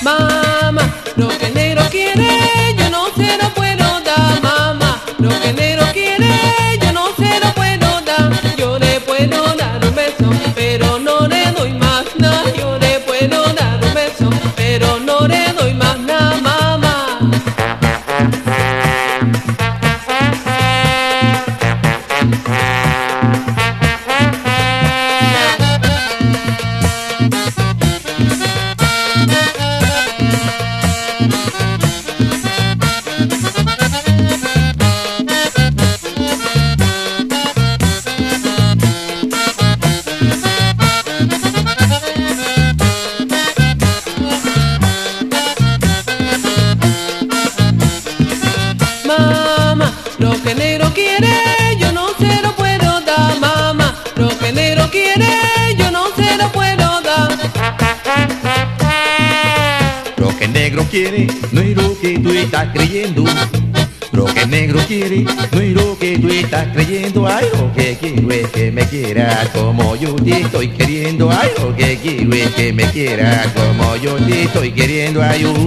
Mamá, lo que el negro quiere, yo no se lo puedo dar. Mamá, lo que el negro quiere, yo no se lo puedo dar. Yo le puedo dar un beso, pero no le doy más nada. Yo le puedo dar un beso, pero no le doy más nada, mamá. Mamá, lo que el negro quiere, yo no se lo puedo dar. Mamá, lo que el negro quiere, yo no se lo puedo dar. Lo que el negro quiere no es lo que tú estás creyendo. Lo que el negro quiere no es lo que tú estás creyendo. Ay, lo que quiero es que me quieras como yo te estoy queriendo. Ay, lo que quiero es que me quieras como yo te estoy queriendo. Ay,